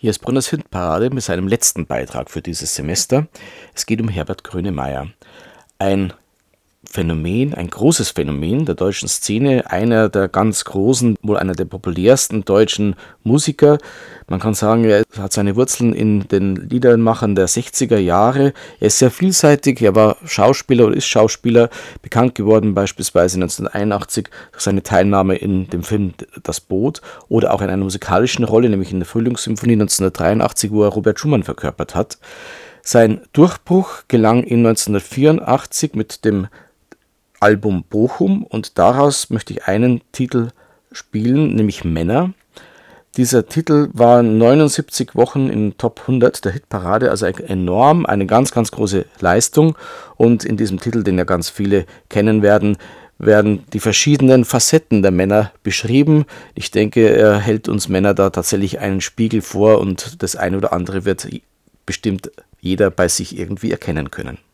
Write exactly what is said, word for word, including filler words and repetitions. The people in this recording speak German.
Hier ist Brenners Hitparade mit seinem letzten Beitrag für dieses Semester. Es geht um Herbert Grönemeyer. Ein Phänomen, ein großes Phänomen der deutschen Szene, einer der ganz großen, wohl einer der populärsten deutschen Musiker. Man kann sagen, er hat seine Wurzeln in den Liedermachern der sechziger Jahre. Er ist sehr vielseitig, er war Schauspieler oder ist Schauspieler, bekannt geworden beispielsweise neunzehnhunderteinundachtzig durch seine Teilnahme in dem Film Das Boot oder auch in einer musikalischen Rolle, nämlich in der Frühlingssymphonie neunzehnhundertdreiundachtzig, wo er Robert Schumann verkörpert hat. Sein Durchbruch gelang ihm neunzehnhundertvierundachtzig mit dem Album Bochum und daraus möchte ich einen Titel spielen, nämlich Männer. Dieser Titel war neunundsiebzig Wochen in Top hundert der Hitparade, also enorm, eine ganz, ganz große Leistung. Und in diesem Titel, den ja ganz viele kennen werden, werden die verschiedenen Facetten der Männer beschrieben. Ich denke, er hält uns Männer da tatsächlich einen Spiegel vor und das eine oder andere wird bestimmt jeder bei sich irgendwie erkennen können.